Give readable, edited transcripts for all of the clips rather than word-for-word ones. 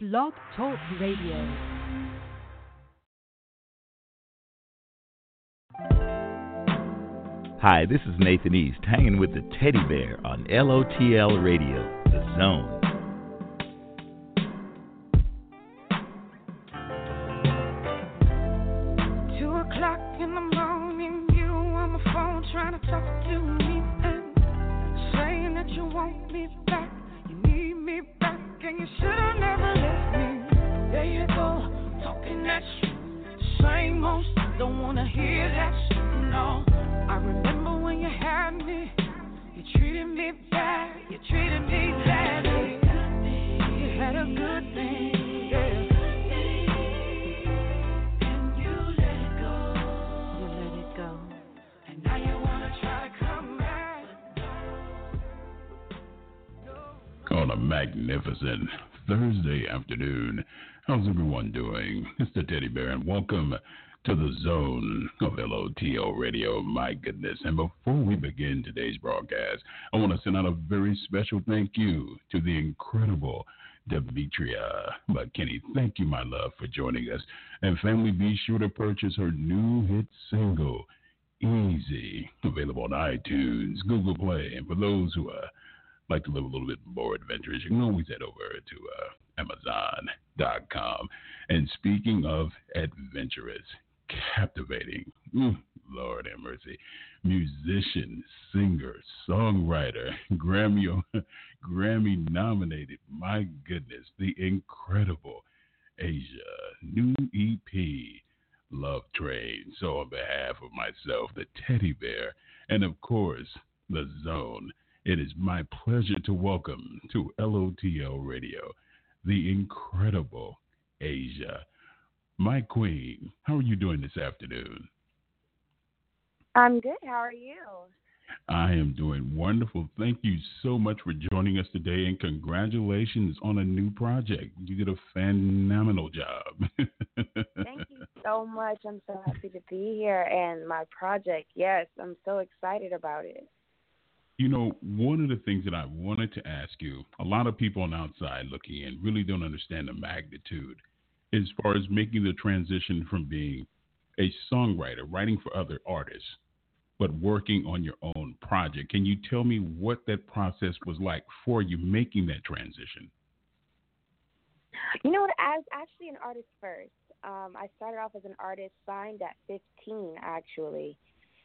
Blog Talk Radio. Hi, this is Nathan East, hanging with the Teddy Bear on LOTL Radio, The Zone. In the morning, you on my phone trying to talk to me and saying that you want me back, you need me back, and you should have never left me. There you go, talking that shit, same old stuff, don't wanna hear that shit, no. I remember when you had me, you treated me bad, you treated me badly, you had a good thing, yeah. On a magnificent Thursday afternoon, how's everyone doing? It's the Teddy Bear, and welcome to the Zone of LOTL Radio. My goodness. And before we begin today's broadcast, I want to send out a very special thank you to the incredible Demetria McKinney. Thank you, my love, for joining us. And family, be sure to purchase her new hit single, Easy, available on iTunes, Google Play, and for those who like to live a little bit more adventurous, you can always head over to Amazon.com. And speaking of adventurous, captivating, Lord have mercy, musician, singer, songwriter, Grammy nominated, my goodness, the incredible Asia, new EP, Love Train. So on behalf of myself, the Teddy Bear, and of course, the Zone, it is my pleasure to welcome to LOTL Radio the incredible Asia. My queen, how are you doing this afternoon? I'm good. How are you? I am doing wonderful. Thank you so much for joining us today, and congratulations on a new project. You did a phenomenal job. Thank you so much. I'm so happy to be here. And my project, yes, I'm so excited about it. You know, one of the things that I wanted to ask you, a lot of people on the outside looking in really don't understand the magnitude as far as making the transition from being a songwriter, writing for other artists, but working on your own project. Can you tell me what that process was like for you making that transition? You know what? I was actually an artist first. I started off as an artist, signed at 15, actually.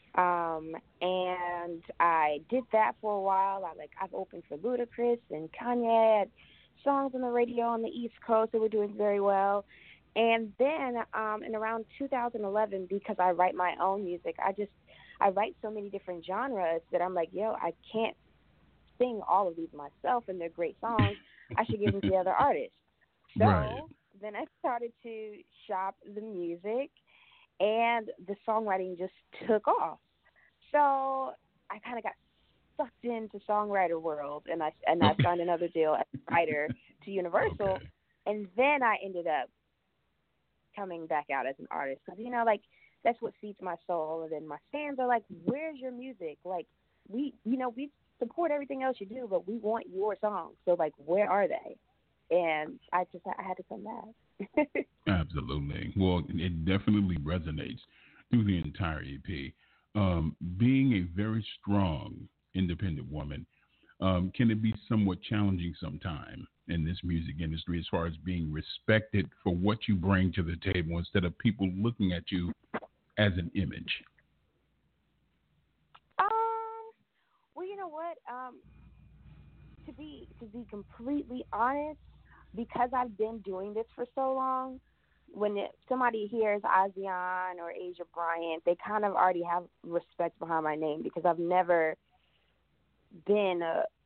And I did that for a while. I've opened for Ludacris and Kanye. I had songs on the radio on the East Coast that were doing very well. And then in around 2011, because I write my own music, I write so many different genres that I'm like, I can't sing all of these myself, and they're great songs. I should give them to the other artists. So right. Then I started to shop the music, and the songwriting just took off. So I kind of got sucked into songwriter world, and I signed another deal as a writer to Universal, Okay. And then I ended up coming back out as an artist because that's what feeds my soul. And then my fans are like, "Where's your music? We support everything else you do, but we want your songs. So where are they?" And I had to come back. Absolutely. Well, it definitely resonates through the entire EP. Being a very strong, independent woman, can it be somewhat challenging sometimes in this music industry as far as being respected for what you bring to the table instead of people looking at you as an image? Well, you know what? To be completely honest, because I've been doing this for so long, when somebody hears ASEAN or Asia Bryant, they kind of already have respect behind my name because I've never been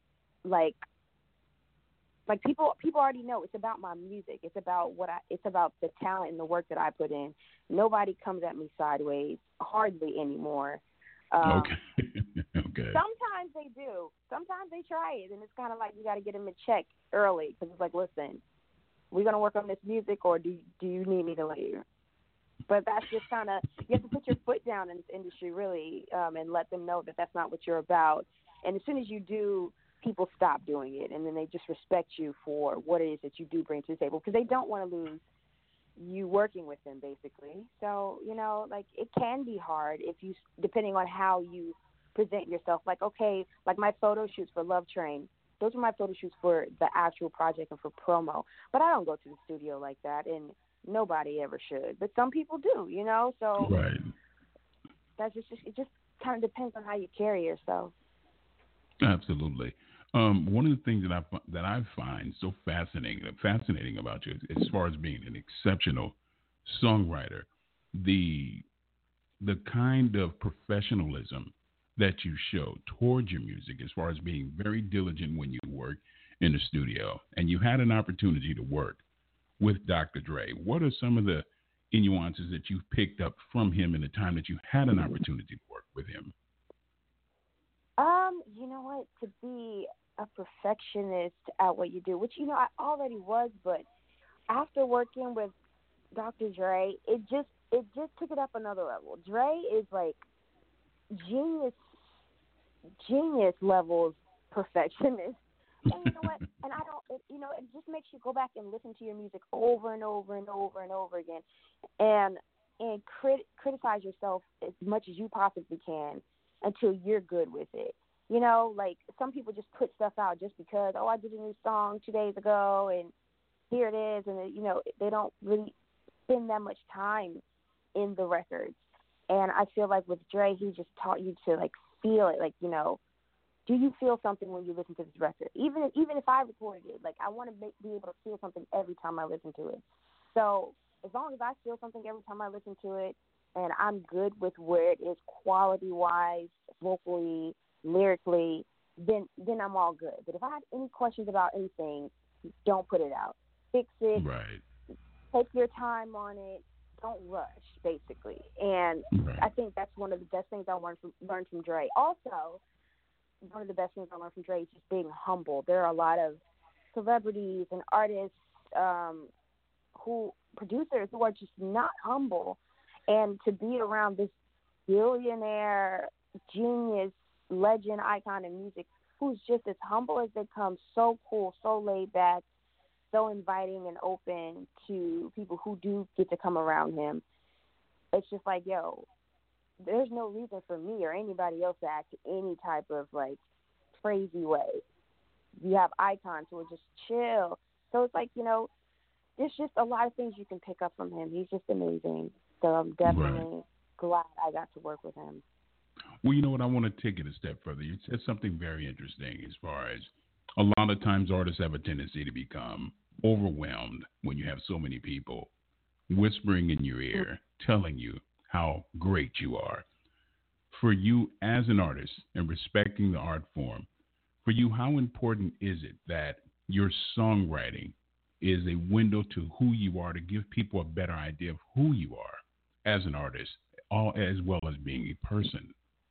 people already know it's about my music. It's about it's about the talent and the work that I put in. Nobody comes at me sideways, hardly anymore. Okay. Okay. Sometimes they do. Sometimes they try it, and it's kind of like you got to get them in check early because it's like, listen, we're going to work on this music, or do you need me to leave? But that's just kind of, you have to put your foot down in this industry, really, and let them know that that's not what you're about. And as soon as you do, people stop doing it, and then they just respect you for what it is that you do bring to the table, because they don't want to lose you working with them, basically. So, like, it can be hard depending on how you present yourself. Like, okay, like my photo shoots for Love Train, those are my photo shoots for the actual project and for promo. But I don't go to the studio like that, and nobody ever should. But some people do, So right. That's it just kind of depends on how you carry yourself. Absolutely. One of the things that I find so fascinating about you, as far as being an exceptional songwriter, the kind of professionalism that you show towards your music, as far as being very diligent when you work in the studio, and you had an opportunity to work with Dr. Dre. What are some of the nuances that you picked up from him in the time that you had an opportunity to work with him? You know what? To be a perfectionist at what you do, which, I already was, but after working with Dr. Dre, it just took it up another level. Dre is like genius levels perfectionist. And you know what? And it just makes you go back and listen to your music over and over and over and over again, and criticize yourself as much as you possibly can until you're good with it. Like, some people just put stuff out just because, I did a new song 2 days ago and here it is, and they don't really spend that much time in the records. And I feel like with Dre, he just taught you to, like, feel it. Like, do you feel something when you listen to this record? Even if I recorded it, like, I want to be able to feel something every time I listen to it. So as long as I feel something every time I listen to it, and I'm good with where it is quality-wise, vocally, lyrically, then I'm all good. But if I have any questions about anything, don't put it out. Fix it. Right. Take your time on it. Don't rush, basically. And right. I think that's one of the best things I learned from Dre. Also, one of the best things I learned from Dre is just being humble. There are a lot of celebrities and artists, producers who are just not humble. And to be around this billionaire, genius, legend, icon in music, who's just as humble as they come, so cool, so laid back, so inviting and open to people who do get to come around him. It's just like, there's no reason for me or anybody else to act any type of, like, crazy way. You have icons who are just chill. So it's like, there's just a lot of things you can pick up from him. He's just amazing. So I'm definitely glad I got to work with him. Well, you know what? I want to take it a step further. You said something very interesting, as far as a lot of times artists have a tendency to become overwhelmed when you have so many people whispering in your ear, telling you how great you are. For you as an artist and respecting the art form, for you, how important is it that your songwriting is a window to who you are, to give people a better idea of who you are as an artist, all as well as being a person?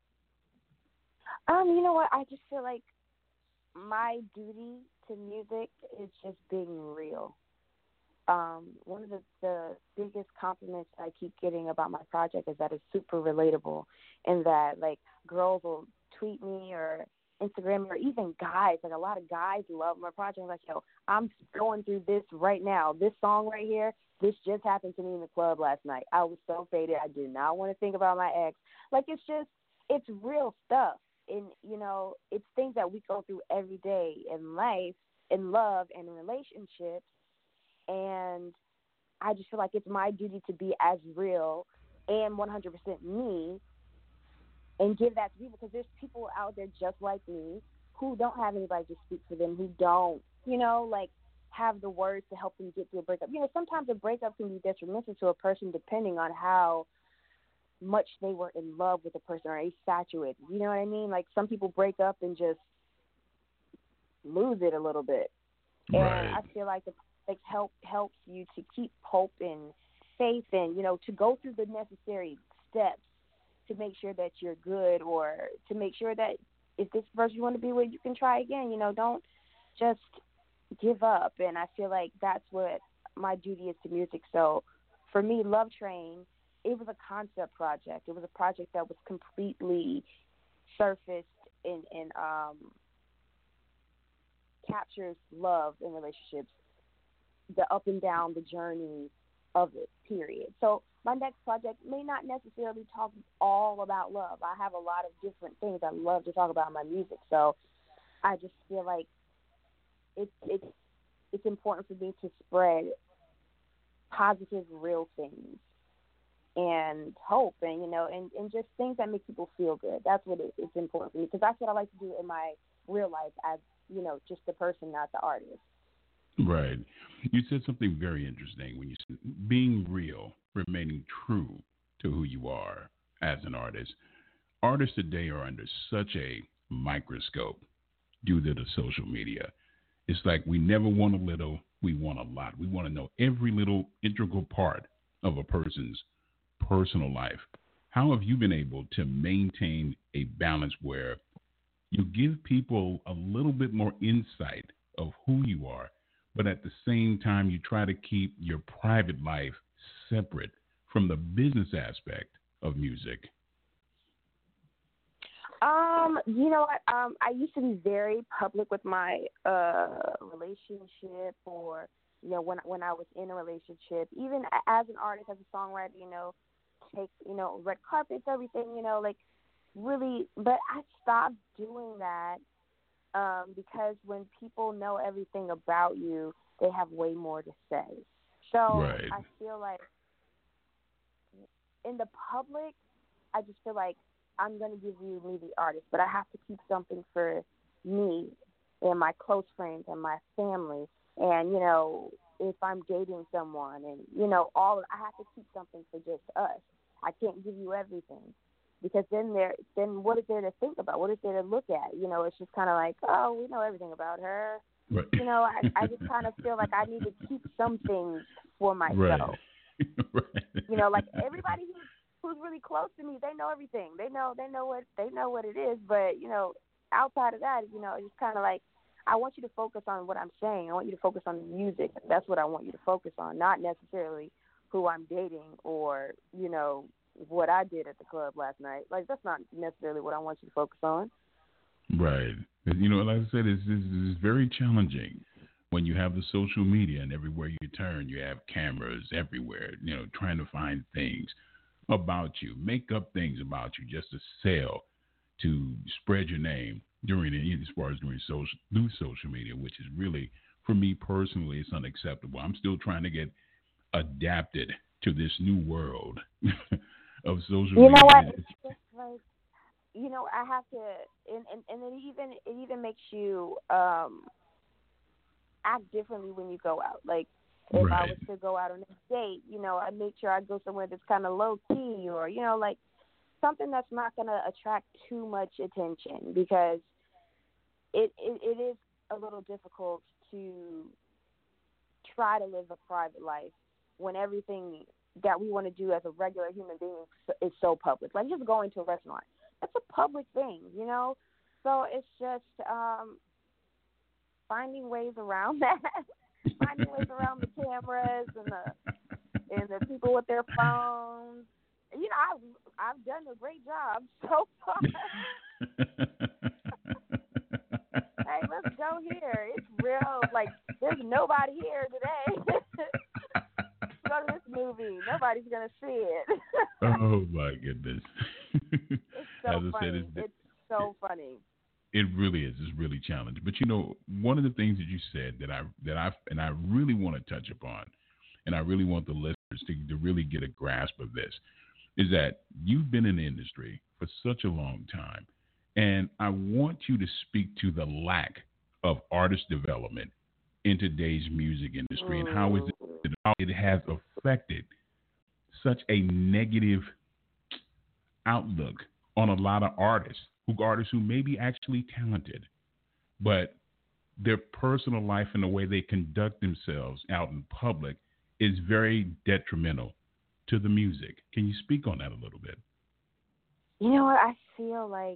You know what? I just feel like my duty to music is just being real. One of the biggest compliments I keep getting about my project is that it's super relatable, and that, like, girls will tweet me or Instagram me, or even guys. Like, a lot of guys love my project. Like, I'm going through this right now. This song right here, this just happened to me in the club last night. I was so faded. I did not want to think about my ex. Like, it's real stuff. And, it's things that we go through every day in life, in love, and in relationships. And I just feel like it's my duty to be as real and 100% me and give that to people, because there's people out there just like me who don't have anybody to speak for them, who don't, have the words to help them get through a breakup. Sometimes a breakup can be detrimental to a person depending on how much they were in love with a person or infatuated. You know what I mean? Like, some people break up and just lose it a little bit. Right. And I feel like the helps you to keep hope and faith, and to go through the necessary steps to make sure that you're good, or to make sure that if this person you want to be with, you can try again. Don't just give up. And I feel like that's what my duty is to music. So for me, Love Train, it was a concept project. It was a project that was completely surfaced in captures love in relationships, the up and down, the journey of it, period. So my next project may not necessarily talk all about love. I have a lot of different things I love to talk about in my music. So I just feel like it's important for me to spread positive, real things and hope and, and just things that make people feel good. That's what it's important for me, because that's what I like to do in my real life as, just the person, not the artist. Right. You said something very interesting when you said being real, remaining true to who you are as an artist. Artists today are under such a microscope due to the social media. It's like we never want a little, we want a lot. We want to know every little integral part of a person's personal life. How have you been able to maintain a balance where you give people a little bit more insight of who you are, but at the same time you try to keep your private life separate from the business aspect of music? I used to be very public with my relationship, or when I was in a relationship, even as an artist, as a songwriter, take red carpets, everything, really. But I stopped doing that because when people know everything about you, they have way more to say. So right. I feel like in the public, I just feel like I'm going to give you me, the artist, but I have to keep something for me and my close friends and my family. And, if I'm dating someone and, I have to keep something for just us. I can't give you everything, because then what is there to think about? What is there to look at? It's just kind of like, oh, we know everything about her. Right. I just kind of feel like I need to keep some things for myself. Right. Right. Like everybody who's really close to me, they know everything. They know what it is. But outside of that, it's kind of like, I want you to focus on what I'm saying. I want you to focus on the music. That's what I want you to focus on, not necessarily who I'm dating or what I did at the club last night. Like, that's not necessarily what I want you to focus on. Right. Like I said, it's very challenging when you have the social media, and everywhere you turn, you have cameras everywhere, trying to find things about you, make up things about you just to sell, to spread your name during social media, which is really, for me personally, it's unacceptable. I'm still trying to get adapted to this new world of social media. You know what? It's just like, I have to, and it even makes you act differently when you go out. Like, if right. I was to go out on a date, I make sure I go somewhere that's kind of low key, or like something that's not going to attract too much attention, because it is a little difficult to try to live a private life when everything that we want to do as a regular human being is so public. Like, just going to a restaurant, that's a public thing, So it's just finding ways around that, finding ways around the cameras and the people with their phones. I've done a great job so far. Hey, let's go here. It's real. Like, there's nobody here today. Go to this movie. Nobody's going to see it. Oh, my goodness. It's so funny. It's so funny. It really is. It's really challenging. But, one of the things that you said that I really want to touch upon, and I really want the listeners to really get a grasp of this, is that you've been in the industry for such a long time. And I want you to speak to the lack of artist development in today's music industry, and how it has affected such a negative outlook on a lot of artists who may be actually talented, but their personal life and the way they conduct themselves out in public is very detrimental to the music. Can you speak on that a little bit? You know what? I feel like,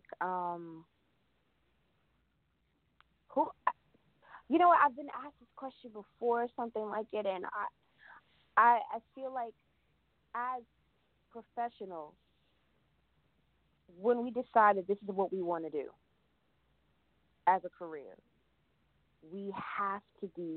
I've been asked this question before, something like it, and I feel like as professionals, when we decide that this is what we want to do as a career, we have to be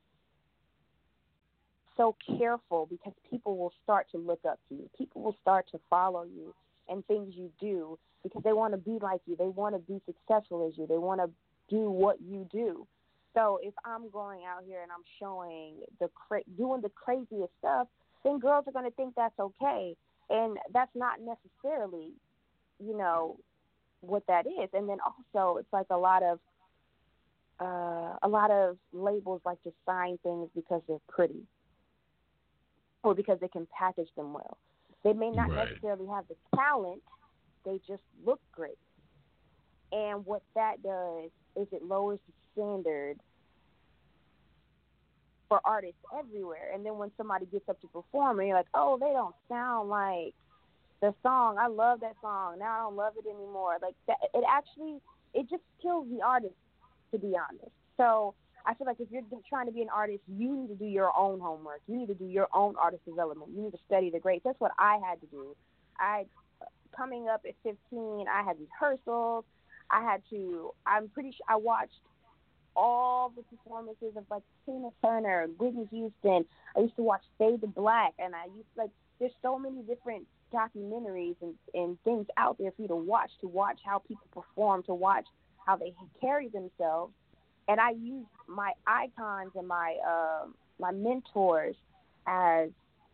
so careful because people will start to look up to you. People will start to follow you and things you do because they want to be like you. They want to be successful as you. They want to do what you do. So if I'm going out here and I'm showing doing the craziest stuff, then girls are going to think that's okay. And that's not necessarily, what that is. And then also it's like a lot of labels like to sign things because they're pretty or because they can package them well. They may not necessarily have the talent, they just look great. And what that does is it lowers the standard for artists everywhere. And then when somebody gets up to perform and you're like, oh, they don't sound like the song. I love that song. Now I don't love it anymore. Like that, it just kills the artist, to be honest. So I feel like if you're trying to be an artist, you need to do your own homework. You need to do your own artist development. You need to study the greats. That's what I had to do. Coming up at 15, I had rehearsals. I'm pretty sure I watched all the performances of like Tina Turner, Whitney Houston. I used to watch Fade to Black, and there's so many different documentaries and things out there for you to watch how people perform, to watch how they carry themselves. And I use my icons and my mentors as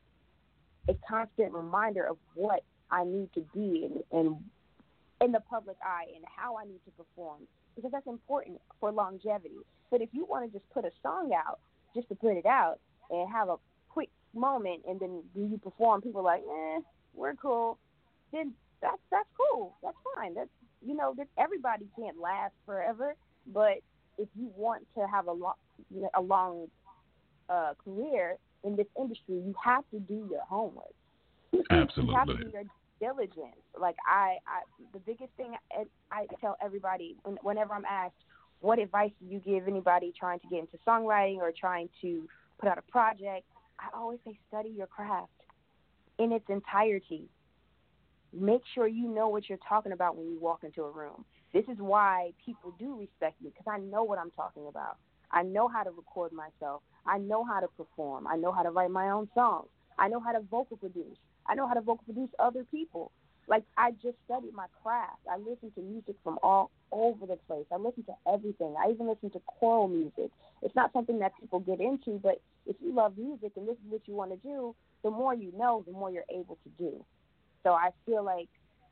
a constant reminder of what I need to be in the public eye and how I need to perform, because that's important for longevity. But if you want to just put a song out just to put it out and have a quick moment and then when you perform, people are like, we're cool, then that's cool. That's fine. That's, everybody can't last forever, but if you want to have a long career in this industry, you have to do your homework. Absolutely. You have to do your diligence. Like the biggest thing I tell everybody whenever I'm asked, what advice do you give anybody trying to get into songwriting or trying to put out a project, I always say study your craft in its entirety. Make sure you know what you're talking about when you walk into a room. This is why people do respect me, because I know what I'm talking about. I know how to record myself. I know how to perform. I know how to write my own songs. I know how to vocal produce. I know how to vocal produce other people. Like, I just studied my craft. I listen to music from all over the place. I listen to everything. I even listen to choral music. It's not something that people get into, but if you love music and this is what you want to do, the more you know, the more you're able to do. So I feel like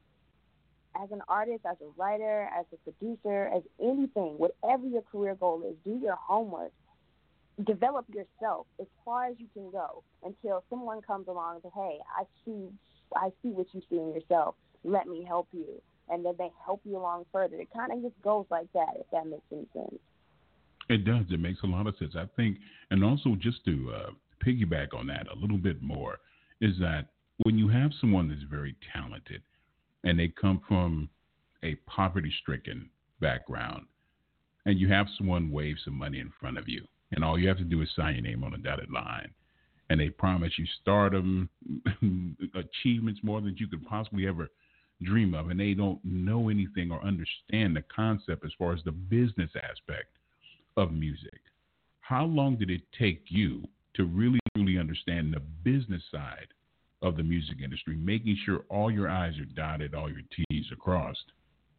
as an artist, as a writer, as a producer, as anything, whatever your career goal is, do your homework. Develop yourself as far as you can go until someone comes along and says, hey, I see what you see in yourself. Let me help you. And then they help you along further. It kind of just goes like that, if that makes any sense. It does. It makes a lot of sense, I think. And also, just to piggyback on that a little bit more, is that when you have someone that's very talented and they come from a poverty-stricken background and you have someone wave some money in front of you, and all you have to do is sign your name on a dotted line, and they promise you stardom, achievements more than you could possibly ever dream of, and they don't know anything or understand the concept as far as the business aspect of music. How long did it take you to really, truly understand the business side of the music industry, making sure all your I's are dotted, all your T's are crossed?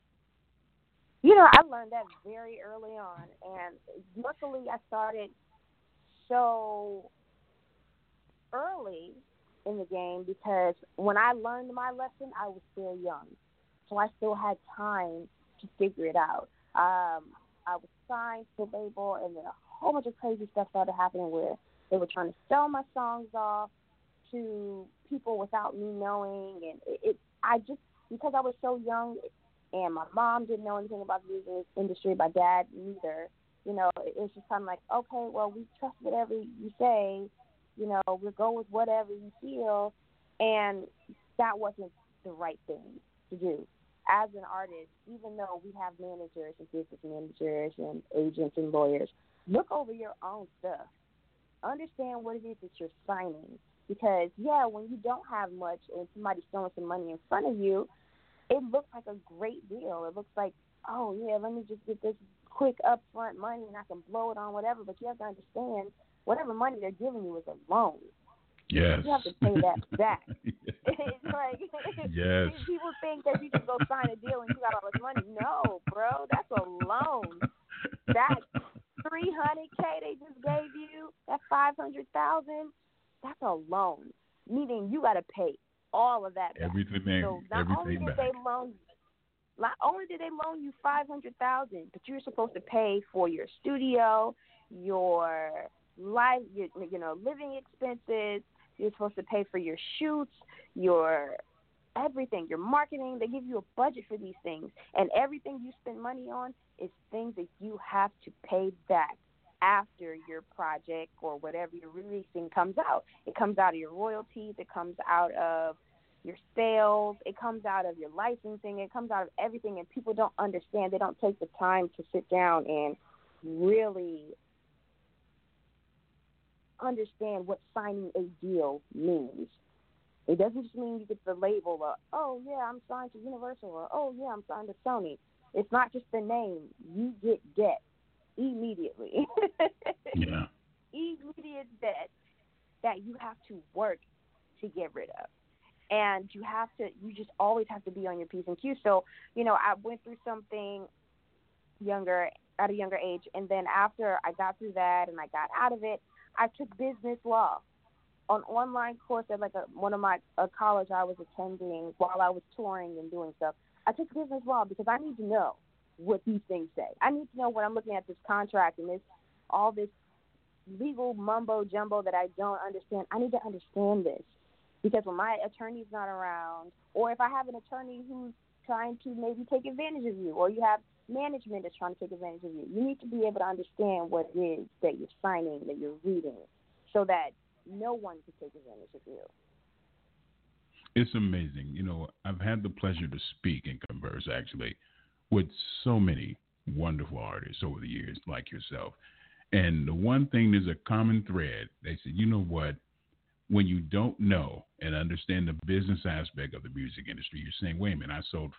I learned that very early on, and luckily I started so early in the game because when I learned my lesson, I was still young, so I still had time to figure it out. I was signed to the label, and then a whole bunch of crazy stuff started happening where they were trying to sell my songs off to people without me knowing, and because I was so young and my mom didn't know anything about the music industry, my dad neither, it's just kind of like, okay, well, we trust whatever you say, we'll go with whatever you feel, and that wasn't the right thing to do. As an artist, even though we have managers and business managers and agents and lawyers, look over your own stuff. Understand what it is that you're signing. Because, when you don't have much and somebody's throwing some money in front of you, it looks like a great deal. It looks like, oh, yeah, let me just get this quick upfront money and I can blow it on whatever, but you have to understand whatever money they're giving you is a loan. Yes. You have to pay that back. It's like, yes. People think that you just go sign a deal and you got all this money. No, bro, that's a loan. That $300K they just gave you, that $500,000, that's a loan. Meaning you got to pay all of that back. Everything. So not only did they loan you $500,000, but you're supposed to pay for your studio, your life, your living expenses. You're supposed to pay for your shoots, your everything, your marketing. They give you a budget for these things, and everything you spend money on is things that you have to pay back after your project or whatever you're releasing comes out. It comes out of your royalties. It comes out of your sales. It comes out of your licensing. It comes out of everything, and people don't understand. They don't take the time to sit down and really understand what signing a deal means. It doesn't just mean you get the label of, oh, yeah, I'm signed to Universal, or, oh, yeah, I'm signed to Sony. It's not just the name. You get debt immediately. Yeah. Immediate debt that you have to work to get rid of. And you just always have to be on your P's and Q's. So, I went through something at a younger age, and then after I got through that and I got out of it, I took business law, an online course at one of my college I was attending while I was touring and doing stuff. I took business law because I need to know what these things say. I need to know when I'm looking at this contract and all this legal mumbo jumbo that I don't understand. I need to understand this because when my attorney's not around, or if I have an attorney who's trying to maybe take advantage of you, or you have management that's trying to take advantage of you, you need to be able to understand what it is that you're signing, that you're reading, so that no one can take advantage of you. It's amazing. I've had the pleasure to speak and converse, actually, with so many wonderful artists over the years, like yourself. And the one thing, there's a common thread. They said, you know what? When you don't know and understand the business aspect of the music industry, you're saying, wait a minute, I sold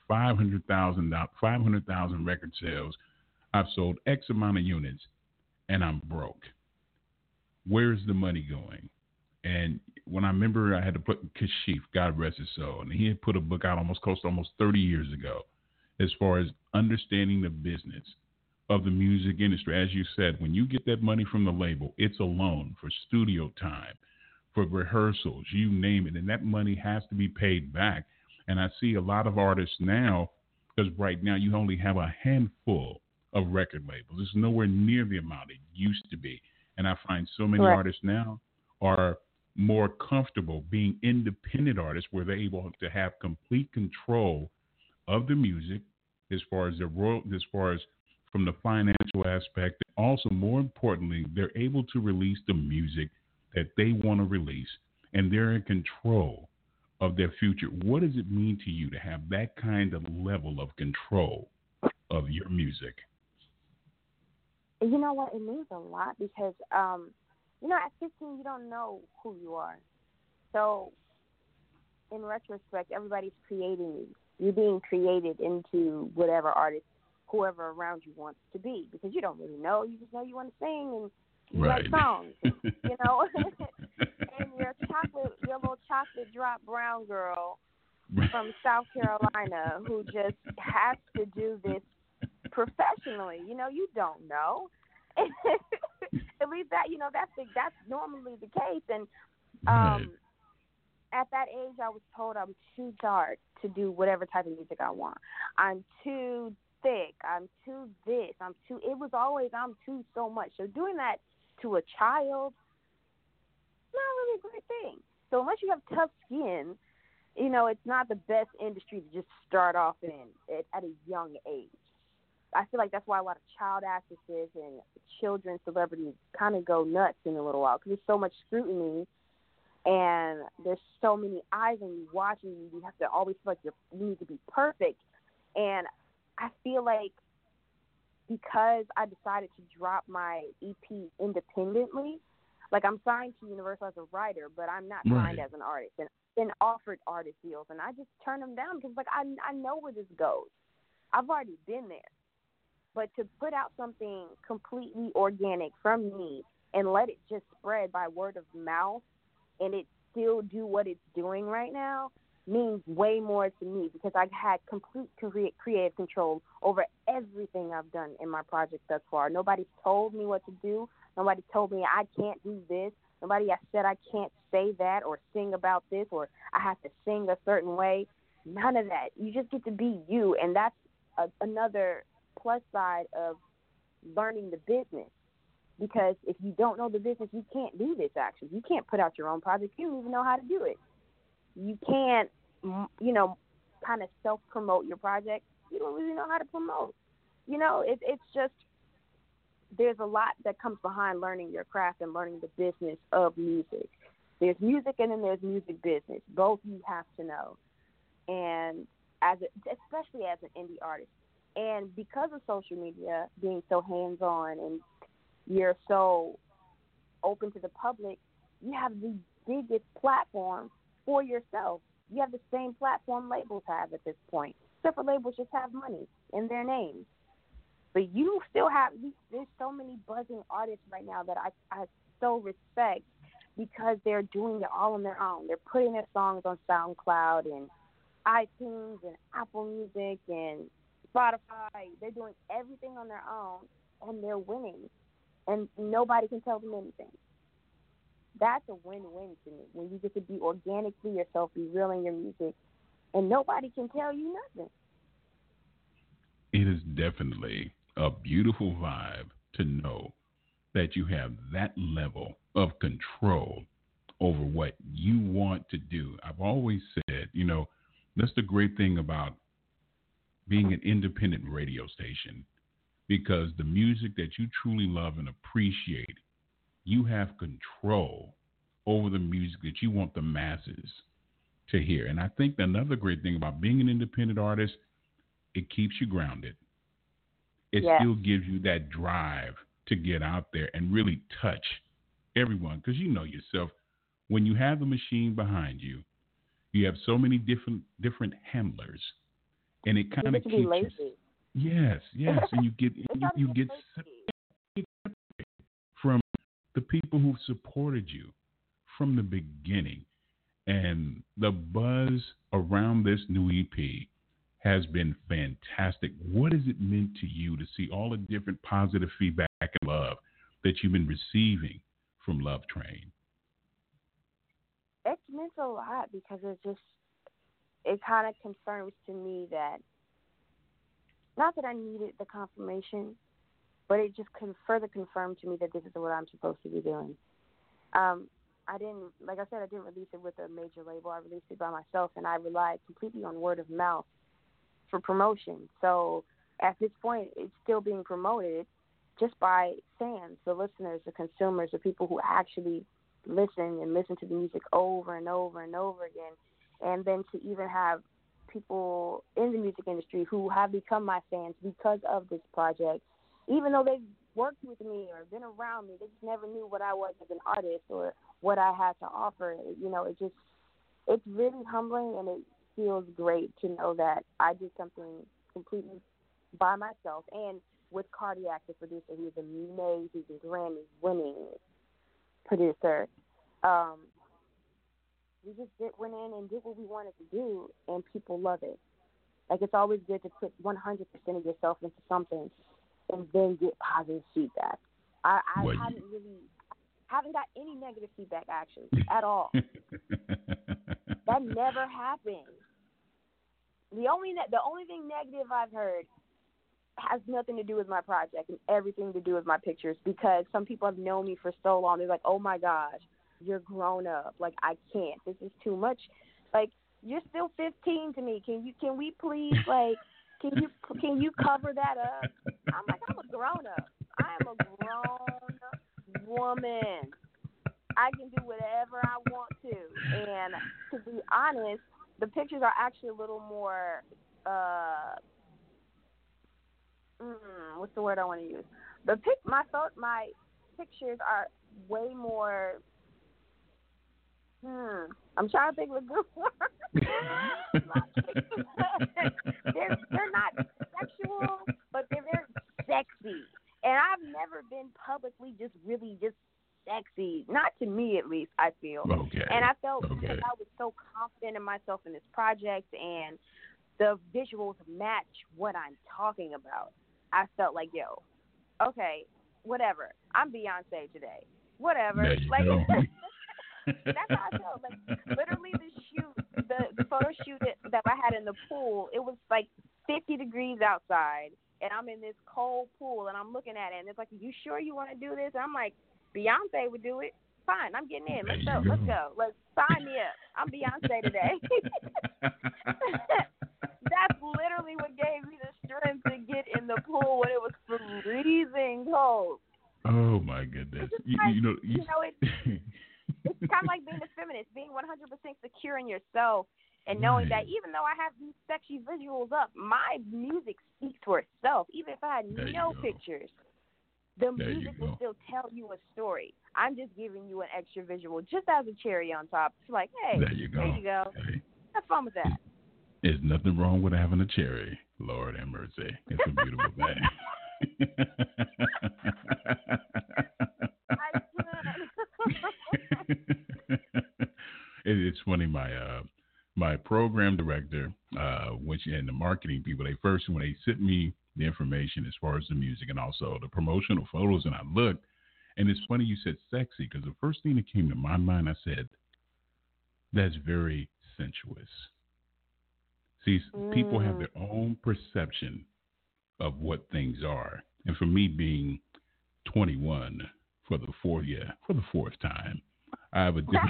500,000 record sales. I've sold X amount of units, and I'm broke. Where's the money going? And when I remember, I had to put Kashif, God rest his soul, and he had put a book out almost 30 years ago, as far as understanding the business of the music industry. As you said, when you get that money from the label, it's a loan for studio time, for rehearsals, you name it, and that money has to be paid back. And I see a lot of artists now, because right now you only have a handful of record labels. It's nowhere near the amount it used to be. And I find so many artists now are more comfortable being independent artists, where they're able to have complete control of the music, as far as from the financial aspect. Also, more importantly, they're able to release the music that they want to release, and they're in control of their future. What does it mean to you to have that kind of level of control of your music? You know what? It means a lot because, at 15, you don't know who you are. So, in retrospect, everybody's creating you. You're being created into whatever artist, whoever around you wants to be, because you don't really know. You just know you want to sing and you like songs, and your little chocolate drop brown girl from South Carolina who just has to do this professionally. You don't know. At least that's normally the case. And at that age, I was told I'm too dark to do whatever type of music I want. I'm too thick. I'm too this. It was always I'm too so much. So doing that to a child, not really a great thing. So unless you have tough skin, it's not the best industry to just start off in at a young age. I feel like that's why a lot of child actresses and children celebrities kind of go nuts in a little while, because there's so much scrutiny and there's so many eyes on you watching you. You have to always feel like you need to be perfect. And I feel like because I decided to drop my EP independently, like I'm signed to Universal as a writer, but I'm not signed as an artist, and been offered artist deals, and I just turn them down because I know where this goes. I've already been there. But to put out something completely organic from me and let it just spread by word of mouth and it still do what it's doing right now means way more to me because I've had complete creative control over everything I've done in my project thus far. Nobody's told me what to do. Nobody told me I can't do this. Nobody has said I can't say that or sing about this or I have to sing a certain way. None of that. You just get to be you, and that's another plus side of learning the business. Because if you don't know the business, you can't do this, actually. You can't put out your own project. You don't even know how to do it. You can't, kind of self-promote your project. You don't really know how to promote. It's just there's a lot that comes behind learning your craft and learning the business of music. There's music and then there's music business. Both you have to know. And especially as an indie artist. And because of social media being so hands-on and you're so open to the public, you have the biggest platform for yourself. You have the same platform labels have at this point, except for labels just have money in their names. But you still have, there's so many buzzing artists right now that I so respect because they're doing it all on their own. They're putting their songs on SoundCloud and iTunes and Apple Music and Spotify. They're doing everything on their own, and they're winning. And nobody can tell them anything. That's a win-win to me, when you get to be organically yourself, be real in your music, and nobody can tell you nothing. It is definitely a beautiful vibe to know that you have that level of control over what you want to do. I've always said, that's the great thing about being an independent radio station, because the music that you truly love and appreciate, you have control over the music that you want the masses to hear. And I think another great thing about being an independent artist, it keeps you grounded. It still gives you that drive to get out there and really touch everyone. Because you know yourself, when you have the machine behind you, you have so many different handlers, and it kind of keeps you lazy. Yes, and you get separated from the people who supported you from the beginning. And the buzz around this new EP has been fantastic. What has it meant to you to see all the different positive feedback and love that you've been receiving from Love Train? It's meant a lot because it kind of confirms to me that, not that I needed the confirmation, but it just further confirmed to me that this is what I'm supposed to be doing. I didn't release it with a major label. I released it by myself, and I relied completely on word of mouth for promotion. So at this point, it's still being promoted just by fans, the listeners, the consumers, the people who actually listen to the music over and over and over again. And then to even have people in the music industry who have become my fans because of this project, even though they've worked with me or been around me, they just never knew what I was as an artist or what I had to offer. It's really humbling, and it feels great to know that I did something completely by myself, and with Cardiac, the producer, who's amazing, he's a Grammy-winning producer. We just went in and did what we wanted to do, and people love it. Like, it's always good to put 100% of yourself into something and then get positive feedback. I haven't got any negative feedback, actually, at all. That never happened. The only thing negative I've heard has nothing to do with my project and everything to do with my pictures, because some people have known me for so long. They're like, oh, my gosh, you're grown up. Like, I can't. This is too much. Like, you're still 15 to me. Can we please, like, can you cover that up? I'm like, I'm a grown up. I am a grown woman. I can do whatever I want to. And to be honest, the pictures are actually a little more, what's the word I want to use? My pictures are way more, I'm trying to think of a good word. they're not sexual, but they're very sexy. And I've never been publicly just sexy. Not to me, at least, I feel. Okay. And I felt because I was so confident in myself in this project and the visuals match what I'm talking about. I felt like, yo, okay, whatever. I'm Beyonce today. Whatever. Like, that's how I felt. Like, literally the photo shoot that I had in the pool, it was like 50 degrees outside, and I'm in this cold pool, and I'm looking at it, and it's like, you sure you want to do this? And I'm like, Beyonce would do it. Fine, I'm getting in. Let's go. Let's sign me up. I'm Beyonce today. That's literally what gave me the strength to get in the pool when it was freezing cold. Oh my goodness! It's kind of like being a feminist, being 100% secure in yourself, and knowing that even though I have these sexy visuals up, my music speaks for itself. Even if I had no pictures, the music will still tell you a story. I'm just giving you an extra visual, just as a cherry on top. It's like, hey, there you go. Hey. Have fun with that. There's nothing wrong with having a cherry. Lord have mercy. It's a beautiful thing. It's funny. My program director, and the marketing people, when they sent me the information as far as the music and also the promotional photos, and I looked, and it's funny you said sexy, because the first thing that came to my mind, I said, that's very sensuous. See, people have their own perception of what things are. And for me, being 21 for the fourth time, I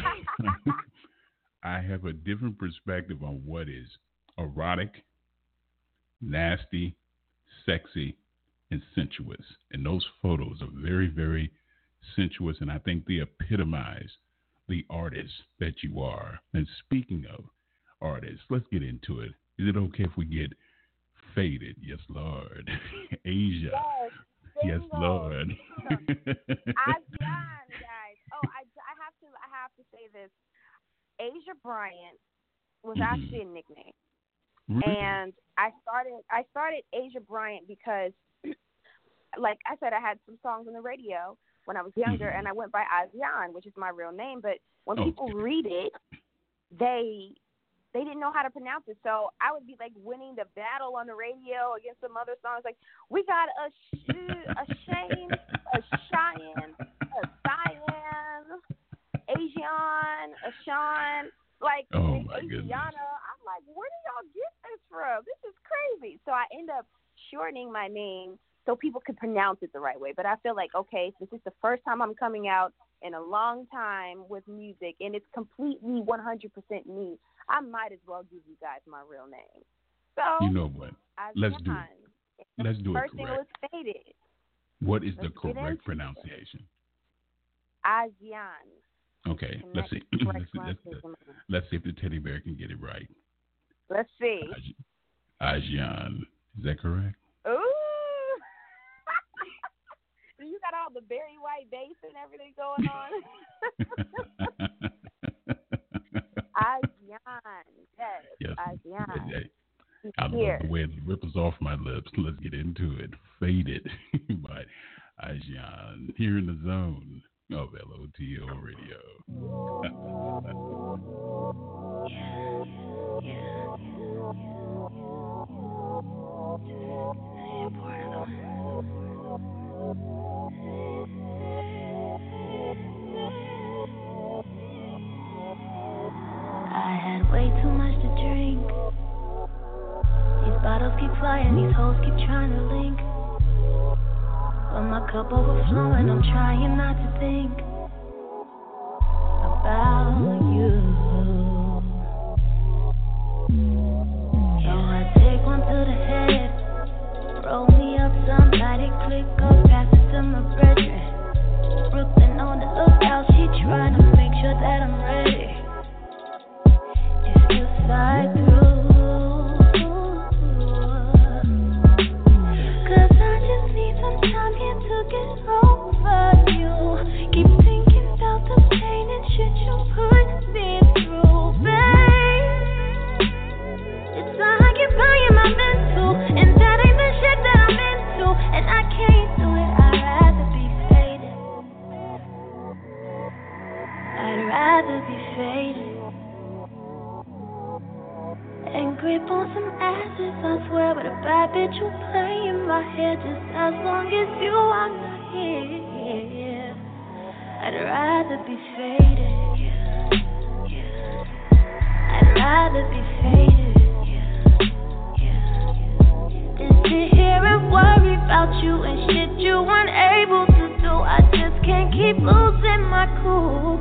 have a different perspective on what is erotic, nasty, sexy, and sensuous. And those photos are very, very sensuous, and I think they epitomize the artist that you are. And speaking of artists, let's get into it. Is it okay if we get faded? Yes, Lord. Asia. Yes, Lord. I've done, guys. Oh, I have to say this. Asia Bryant was actually a nickname. Really? And I started Asia Bryant because, like I said, I had some songs on the radio when I was younger, and I went by Azian, which is my real name. But when people read it, they didn't know how to pronounce it. So I would be like winning the battle on the radio against some other songs. Like, we got a Shane, a Cheyenne, a Cyan, Asian, a Sean, like Asiana. I'm like, where did y'all get this from? This is crazy. So I end up shortening my name so people could pronounce it the right way. But I feel like, okay, since it's the first time I'm coming out in a long time with music, and it's completely 100% me, I might as well give you guys my real name. So you know what? Let's do it. Let's do it correct. First thing was faded. What is the correct pronunciation? Azian. Okay, let's see. Let's see if the teddy bear can get it right. Let's see. Azian. Is that correct? Ooh. You got all the Barry White bass and everything going on. Azian. Yes. Azian. I love the way it ripples off my lips. Let's get into it. Faded by Azian here in the zone of LOTL Radio. I had way too much to drink. These bottles keep flying, these hoes keep trying to link. But my cup overflowing, I'm trying not to think about you. So I take one to the head, roll me up somebody, click up, pass it to my brethren. Brooklyn on the lookout, she trying to make sure that I'm ready. If you slide through, time here to get over you. Keep thinking about the pain and shit you put me through, babe. It's occupying my mental, and that ain't the shit that I'm into, and I can't rather be faded and grip on some asses. I swear, with a bad bitch who play in my head. Just as long as you are not here, I'd rather be faded. I'd rather be faded than sit here and worry about you and shit you weren't able to do. I just can't keep losing my cool.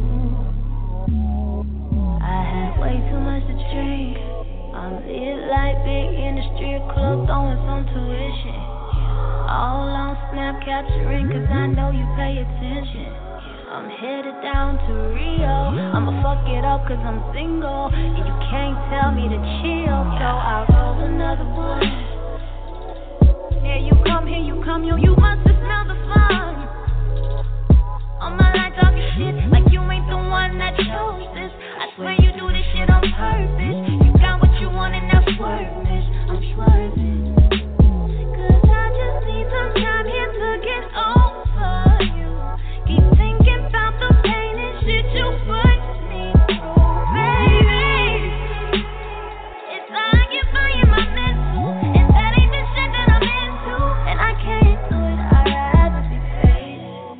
I had way too much to drink. I'm lit like big industry club throwing some tuition. All on snap capturing cause I know you pay attention. I'm headed down to Rio. I'ma fuck it up cause I'm single and you can't tell me to chill. So I'll roll another one. Yeah, you come here, you come here, you must have smelled the fun. On my line talking shit like you ain't the one that chose this. I swear you do this shit on purpose. You got what you want and that's swervish. I'm swerving cause I just need some time here to get over you. Keep thinking about the pain and shit you put me through, baby. It's like you're buying my mental, and that ain't the shit that I'm into. And I can't do it, I'd rather be faded.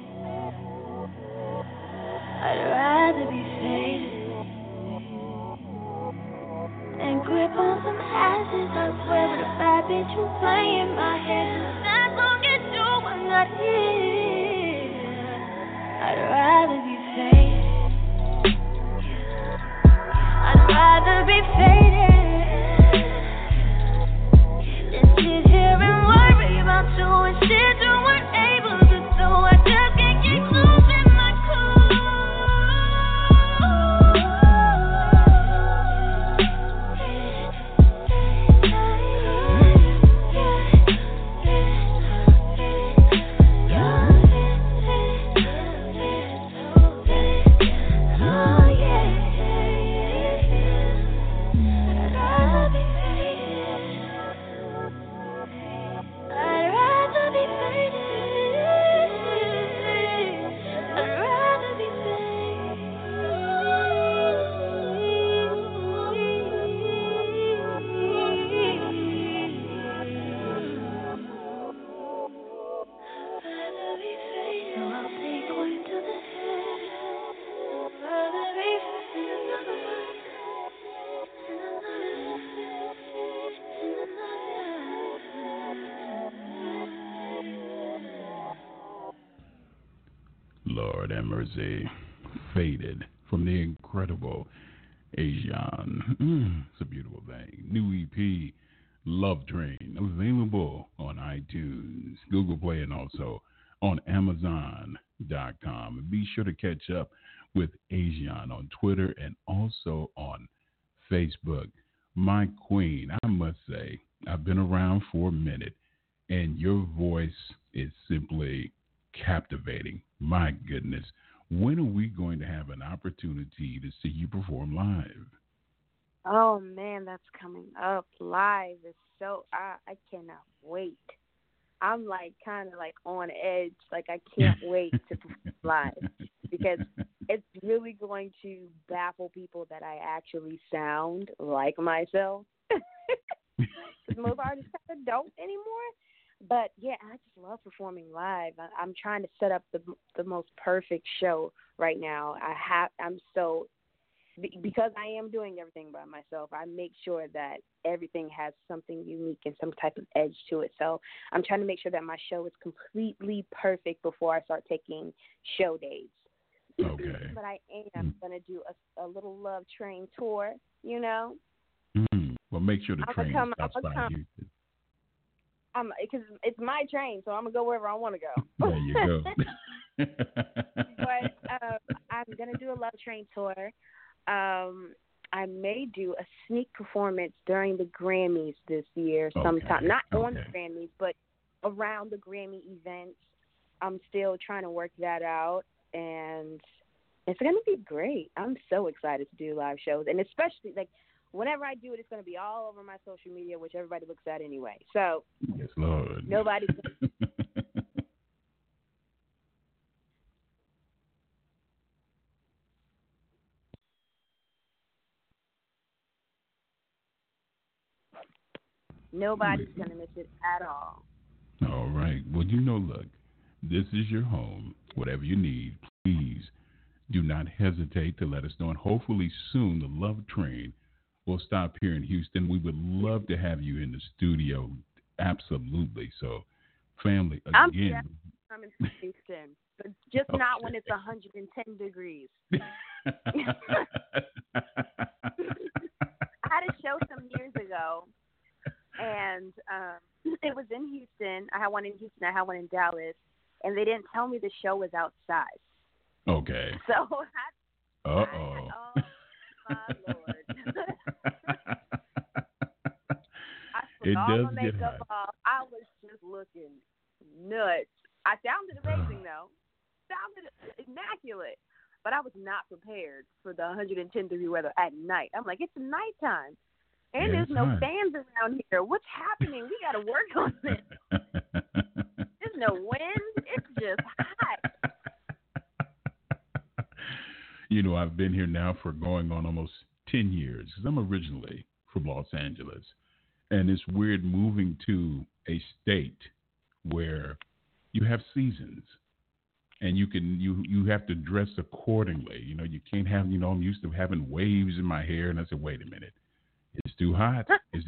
I'd rather be faded and grip on some ashes. I swear, with a bad bitch who play in my head. As long as you are not here, I'd rather be faded. I'd rather be faded than sit here and worry about you and shit you weren't able to do. I just can't keep losing my cool. Lord have mercy. Faded from the incredible Asian. It's a beautiful thing. New EP, Love Train, available on iTunes, Google Play, and also on Amazon.com. Be sure to catch up with Asian on Twitter and also on Facebook. My queen, I must say, I've been around for a minute, and your voice is simply captivating. My goodness. When are we going to have an opportunity to see you perform live? Oh man, that's coming up live. It's so I cannot wait. I'm like kind of like on edge. Like I can't wait to perform live because it's really going to baffle people that I actually sound like myself. Because most artists kind of don't anymore. But yeah, I just love performing live. I'm trying to set up the most perfect show right now. Because I am doing everything by myself, I make sure that everything has something unique and some type of edge to it. So I'm trying to make sure that my show is completely perfect before I start taking show dates. Okay. But I am going to do a little Love Train tour, you know. Well, make sure the train stops by you. Because it's my train, so I'm going to go wherever I want to go. There you go. But I'm going to do a Love Train tour. I may do a sneak performance during the Grammys this year sometime. Not on the Grammys, but around the Grammy events. I'm still trying to work that out, and it's going to be great. I'm so excited to do live shows, and especially, like, whenever I do it, it's going to be all over my social media, which everybody looks at anyway. So, yes, Lord. Nobody. Nobody's going to miss it at all. All right. Well, look, this is your home. Whatever you need, please do not hesitate to let us know. And hopefully soon the Love Train will stop here in Houston. We would love to have you in the studio. Absolutely. So, family, again. I'm coming to Houston, but just not when it's 110 degrees. I had a show some years ago, and it was in Houston. I had one in Houston. I had one in Dallas, and they didn't tell me the show was outside. Okay. So oh my Lord. I put it all does my get makeup hot. off. I was just looking nuts. I sounded amazing though. Sounded immaculate. But I was not prepared for the 110 degree weather at night. I'm like, it's nighttime. And there's no fans around here. What's happening? We got to work on this. There's no wind. It's just hot. I've been here now for going on almost 10 years because I'm originally from Los Angeles. And it's weird moving to a state where you have seasons and you have to dress accordingly. You can't have, I'm used to having waves in my hair. And I said, wait a minute. It's too hot. It's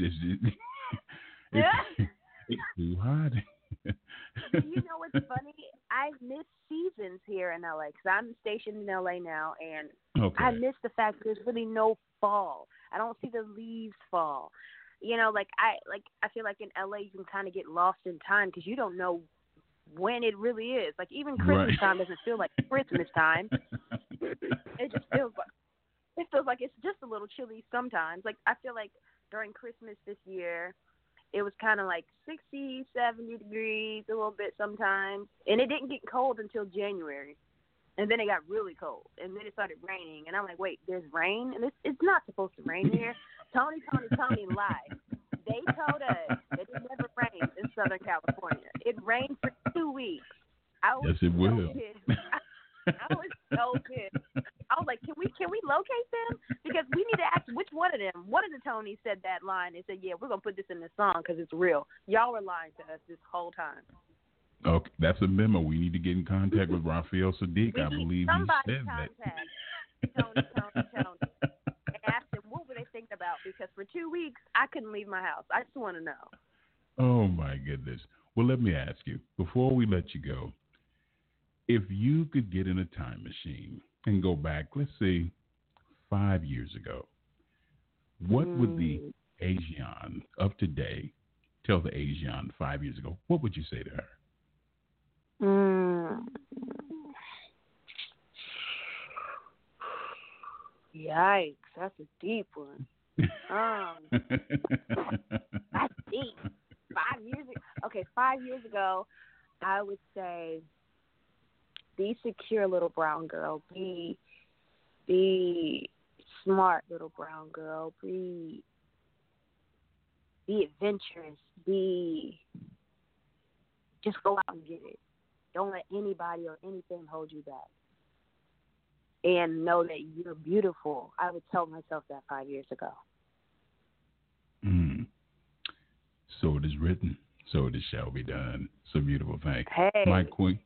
too hot. You know what's funny? I miss seasons here in LA because I'm stationed in LA now, and I miss the fact that there's really no fall. I don't see the leaves fall. I feel like in LA you can kind of get lost in time because you don't know when it really is. Like even Christmas time doesn't feel like Christmas time. It just feels like it's just a little chilly sometimes. Like I feel like during Christmas this year, it was kind of like 60, 70 degrees a little bit sometimes. And it didn't get cold until January. And then it got really cold. And then it started raining. And I'm like, wait, there's rain? And it's not supposed to rain here. Tony lied. They told us that it never rains in Southern California. It rained for 2 weeks. Yes, it will. I was so pissed. I was like, can we locate them? Because we need to ask which one of them. One of the Tonys said that line and said, yeah, we're going to put this in the song because it's real. Y'all were lying to us this whole time. Okay, that's a memo. We need to get in contact with Raphael Sadiq. I believe he said that. Tony. And ask them what were they thinking about because for 2 weeks, I couldn't leave my house. I just want to know. Oh, my goodness. Well, let me ask you, before we let you go, if you could get in a time machine and go back, let's say 5 years ago, what would the Asian of today tell the Asian 5 years ago? What would you say to her? Yikes, that's a deep one. That's deep. 5 years ago. Okay, 5 years ago, I would say be secure, little brown girl. Be smart, little brown girl. Be adventurous. Just go out and get it. Don't let anybody or anything hold you back. And know that you're beautiful. I would tell myself that 5 years ago. So it is written. So it shall be done. It's a beautiful thing. Hey. My queen.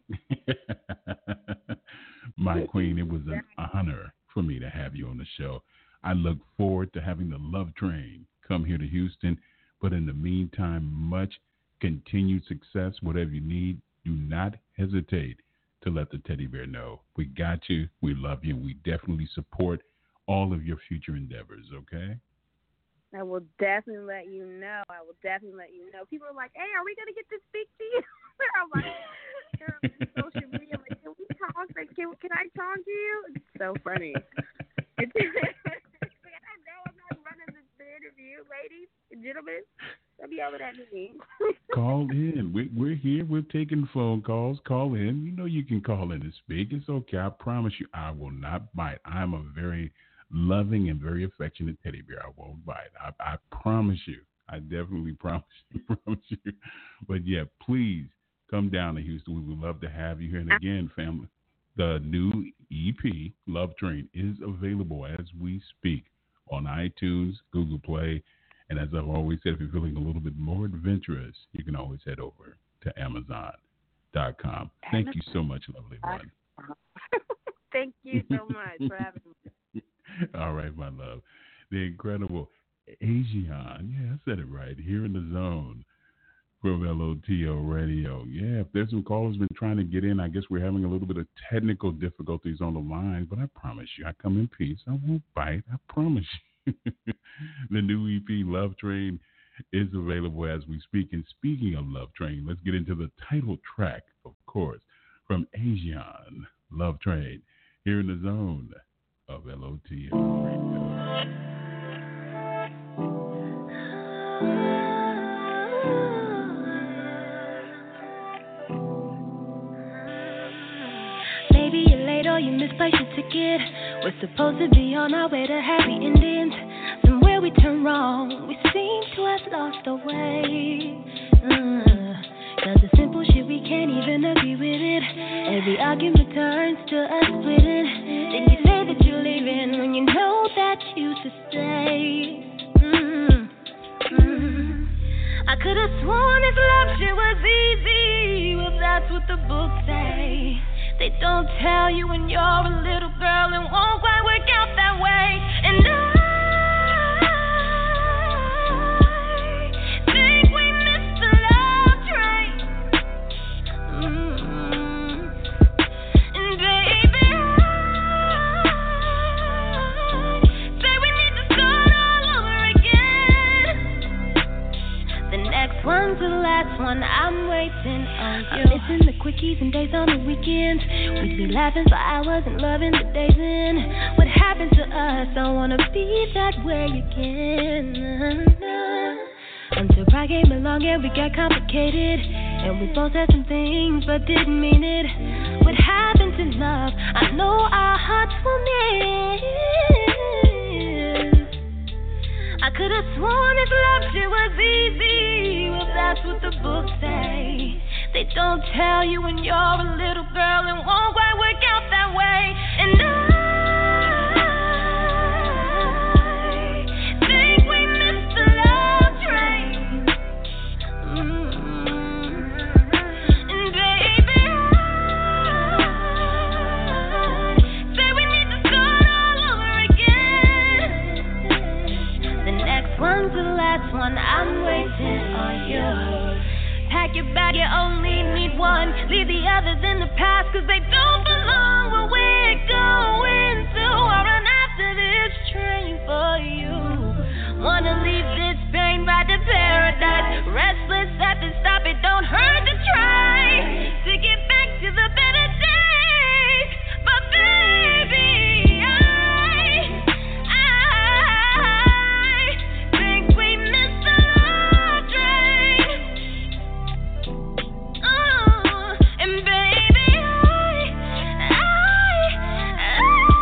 My queen, it was an honor for me to have you on the show. I look forward to having the Love Train come here to Houston. But in the meantime, much continued success. Whatever you need, do not hesitate to let the teddy bear know. We got you. We love you. We definitely support all of your future endeavors, okay? I will definitely let you know. People are like, hey, are we going to get to speak to you? I'm like, they're on social media. I'm like, can we talk? Like, can I talk to you? It's so funny. I know I'm not running the interview, ladies and gentlemen. Don't yelling at me. Call in. We're here. We're taking phone calls. Call in. You know you can call in and speak. It's okay. I promise you I will not bite. I'm a very loving and very affectionate teddy bear. I won't bite. I promise you. I definitely promise you. But, yeah, please come down to Houston. We would love to have you here. And, again, family, the new EP, Love Train, is available as we speak on iTunes, Google Play, And as I've always said, if you're feeling a little bit more adventurous, you can always head over to Amazon.com. Thank you so much, lovely one. Thank you so much for having me. All right, my love. The incredible Asian. Yeah, I said it right. Here in the zone from LOTL Radio. Yeah, if there's some callers been trying to get in, I guess we're having a little bit of technical difficulties on the line, but I promise you, I come in peace. I won't bite. I promise you. The new EP, Love Train, is available as we speak. And speaking of Love Train, let's get into the title track, of course, from Asian, Love Train, here in the zone of LOTL Radio. Maybe you're late or you misplaced your ticket. We're supposed to be on our way to happy endings. Somewhere we turn wrong, we seem to have lost our way. Cause the simple shit we can't even agree with it. Every argument turns to us splitting. Then you say that you're leaving when you know that you should stay. I could've sworn this love shit was easy. Well, that's what the books say. They don't tell you when you're a little girl and won't quite work out that way. And I think we missed the love train. And baby, I say we need to start all over again. The next one's the last one, I'm waiting on you. I'm missing the quickies and days on the weekends. We'd be laughing for hours and loving the days in. What happened to us? I wanna be that way again. Until pride came along and we got complicated. And we both said some things but didn't mean it. What happened to love? I know our hearts will miss. I could've sworn this love shit was easy. Well, that's what the books say. They don't tell you when you're a little girl and won't quite work out that way. And I think we missed the love train. And baby, I say we need to start all over again. The next one's the last one, I'm waiting on you. Pack your bag, you only need one. Leave the others in the past, cause they don't belong where we're going to. I'll run after this train for you. Wanna leave this pain right to paradise. Restless at the stop, it don't hurt to try to get back to the better days. But baby, I think we missed the love train. And baby, I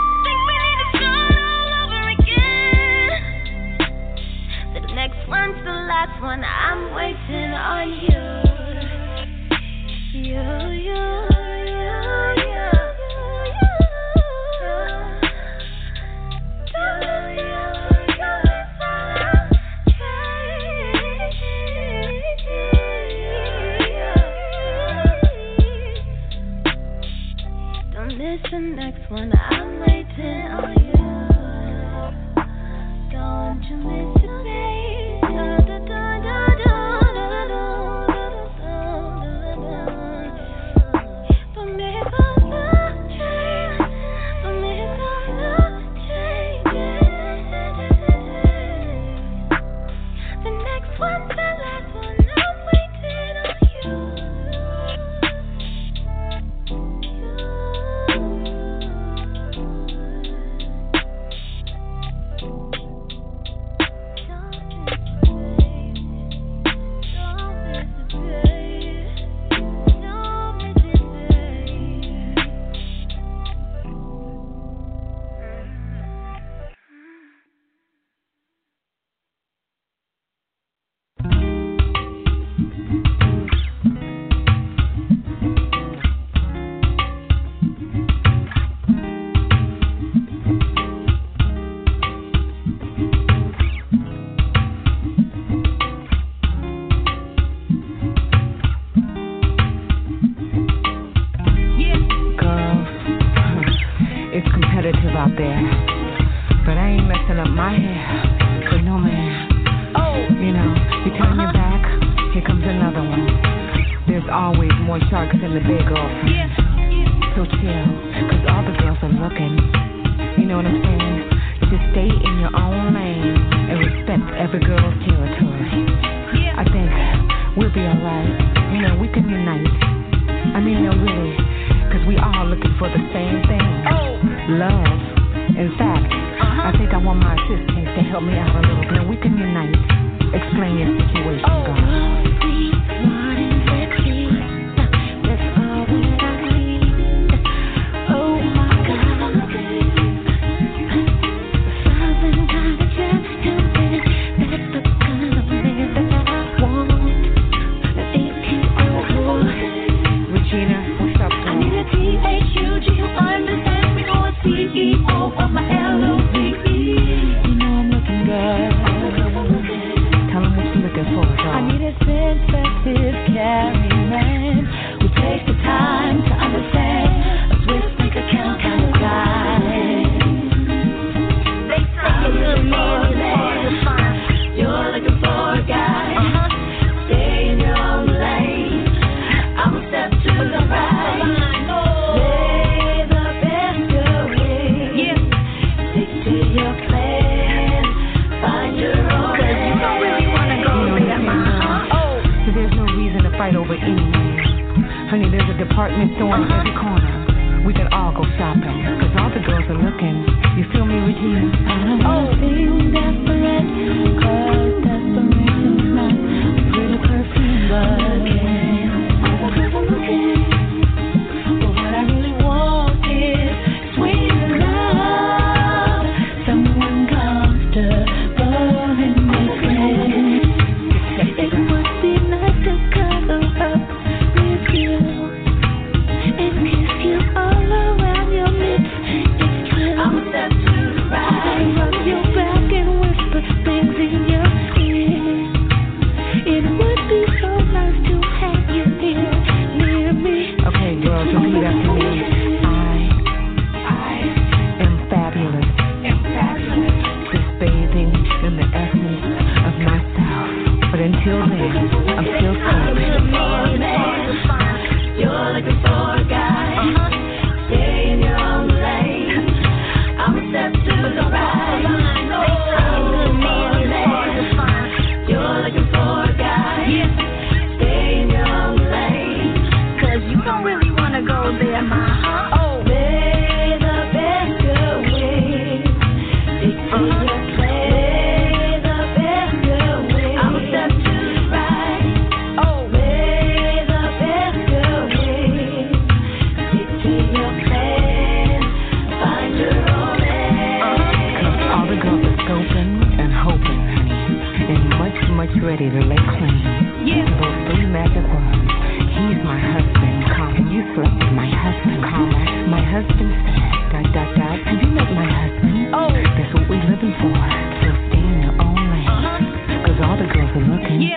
out there, but I ain't messing up my hair for no man. You know, you turn your back, here comes another one. There's always more sharks in the big ocean. So chill, cause all the girls are looking. You know what I'm saying? Just stay in your own lane and respect every girl's territory. I think we'll be alright. You know, we can unite. I mean, no, really, cause we all looking for the same thing. Love. In fact, I think I want my assistant to help me out a little bit. We can unite. Explain your situation, girl. Department store in every corner. We can all go shopping, cause all the girls are looking. You feel me, Regina? I don't feel desperate, cause desperation's not a pretty perfume, but what I really want is sweet love, someone comfortable and making. It must be nice to cuddle up with you. Ready to lay claim to those three magic words. He's my husband, comma. You slept with my husband, comma. My husband said, ... And you met my husband. That's what we're living for. So stay in your own lane. Cause all the girls are looking.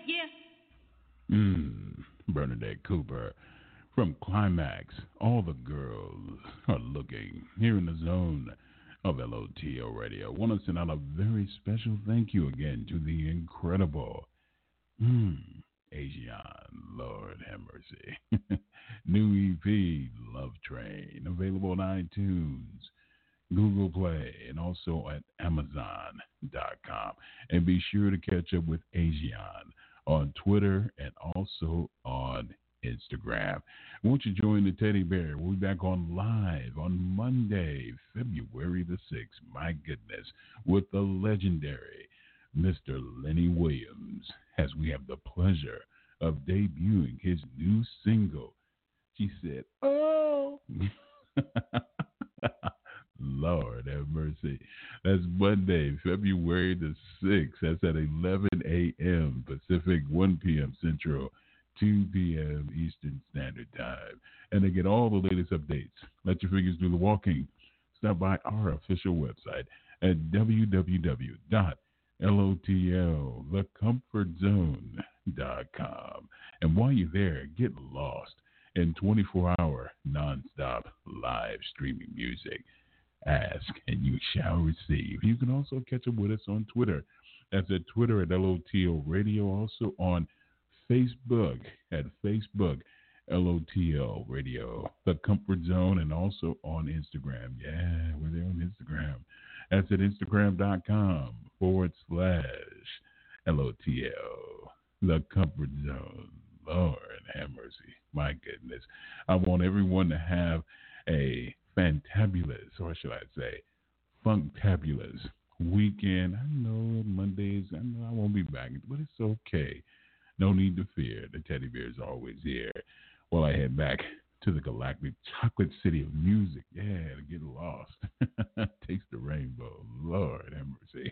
Bernadette Cooper from Climax. All the girls are looking here in the zone of LOTL Radio. I want to send out a very special thank you again to the incredible Asian, Lord have mercy. New EP, Love Train, available on iTunes, Google Play, and also at Amazon.com. And be sure to catch up with Asian on Twitter and also on Instagram. Won't you join the Teddy Bear? We'll be back on live on Monday, February the 6th. My goodness, with the legendary Mr. Lenny Williams, as we have the pleasure of debuting his new single. She said, "Oh." Lord have mercy. That's Monday, February the 6th. That's at 11 a.m. Pacific, 1 p.m. Central, 2 p.m. Eastern Standard Time. And to get all the latest updates, let your fingers do the walking. Stop by our official website at www.lotlthecomfortzone.com. And while you're there, get lost in 24-hour nonstop live streaming music Ask and you shall receive. You can also catch up with us on Twitter. That's at Twitter at LOTL Radio. Also on Facebook at Facebook LOTL Radio, The Comfort Zone, and also on Instagram. Yeah, we're there on Instagram. That's at Instagram.com/LOTL, The Comfort Zone. Lord have mercy. My goodness. I want everyone to have a fantabulous, or should I say, funktabulous weekend. I know Mondays, I know I won't be back, but it's okay. No need to fear. The teddy bear is always here. While I head back to the galactic chocolate city of music. Yeah, to get lost. Taste the rainbow. Lord have mercy.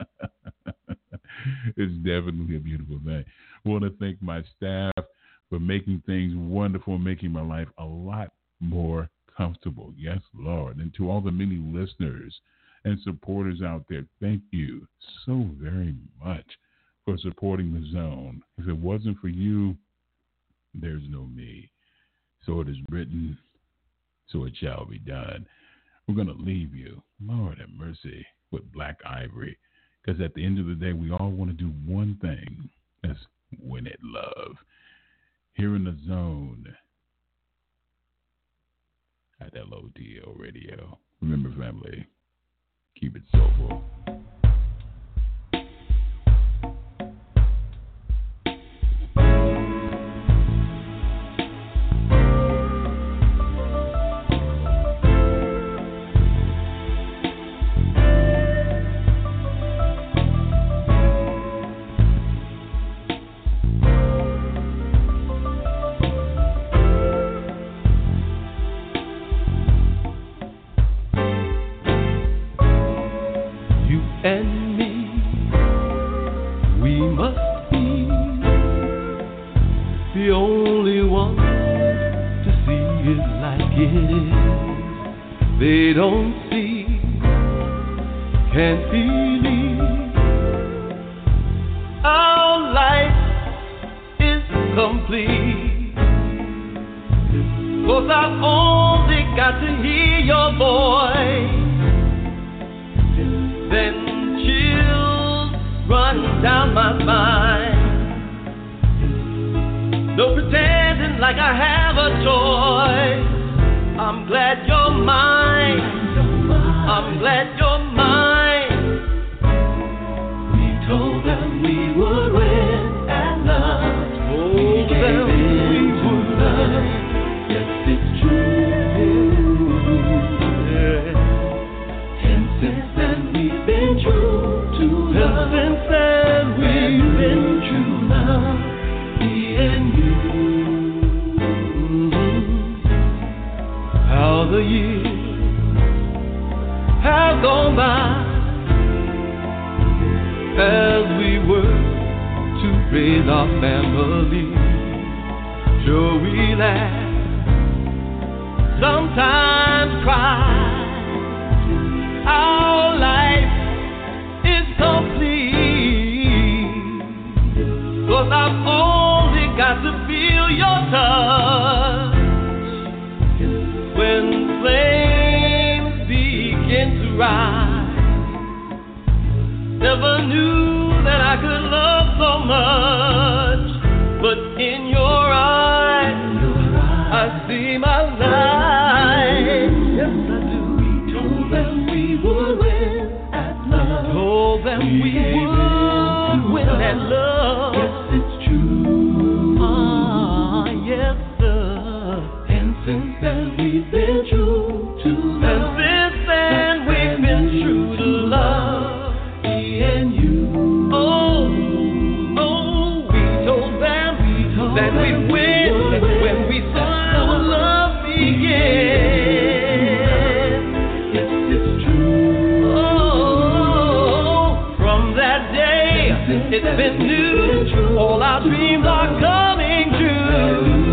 It's definitely a beautiful thing. I want to thank my staff for making things wonderful, making my life a lot more comfortable. Yes, Lord. And to all the many listeners and supporters out there, thank you so very much for supporting the zone. If it wasn't for you, there's no me. So it is written, so it shall be done. We're going to leave you, Lord have mercy, with Black Ivory. Because at the end of the day, we all want to do one thing. That's win at love. Here in the zone at LOTL Radio. Remember, family, keep it soulful. They don't see, can't believe our life is complete. 'Cause I've only got to hear your voice, then chills run down my spine. No pretending like I have a choice. I'm glad you're mine. I'm glad you're mine. We told them we would win at love. Told them we would love. Yes, it's true. Yeah. And since then we've been true to love. And since then we've been true love. Me and you. How the years have gone by as we work to raise our family. Sure, we laugh, sometimes cry. Our life is complete. 'Cause I've only got to feel your touch. When flames begin to rise, never knew that I could love so much. But in your eyes, I see my life. Yes, I do. We told them we would win at love. We told them we would win at love. Yes, it's true. Ah, yes, sir. And since then we've been true to love. And since then we've been true to love. Me and you. Oh, we told them that we win when we saw our love begin. Yes, it's true. Oh, from that day it's been new. All our dreams are coming true.